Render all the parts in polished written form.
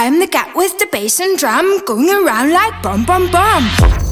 I'm the cat with the bass and drum, going around like bum bum bum.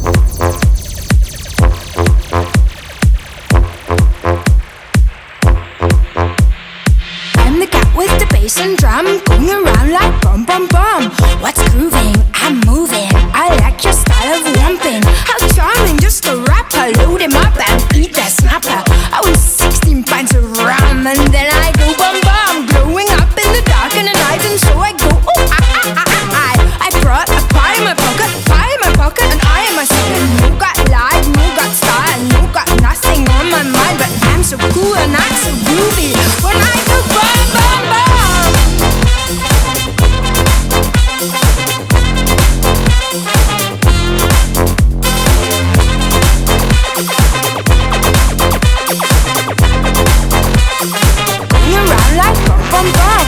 I'm the cat with the bass and drum, going around like bum bum bum. What's grooving? I'm moving. I like your style of romping. How charming, just a rapper. Load him up and eat that snapper. I was 16 pints of rum and then I go bum bum, glowing up in the dark in the night, and so I go oh I brought a pie in my pocket, and I am a second. No got life, no got style, no got nothing on my mind, but I'm so cool and I'm so groovy when I go bum bum bum. Going around like bum bum bum.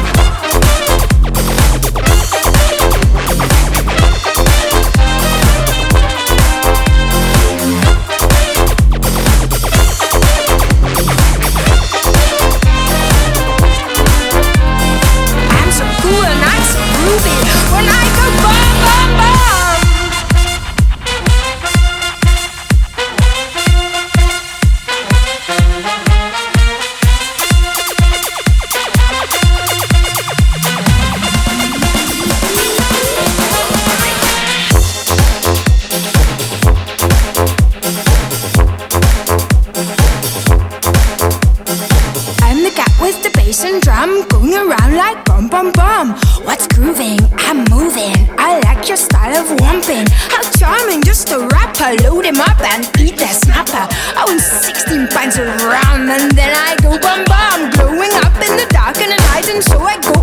When I go bum bum bum. I'm the cat with the bass and drum, going around like bum bum bum. What's grooving? I'm moving. I like your style of romping. How charming, just a rapper. Load him up and eat that snapper. I was 16 pints of rum and then I go bum bum, glowing up in the dark in the night, and so I go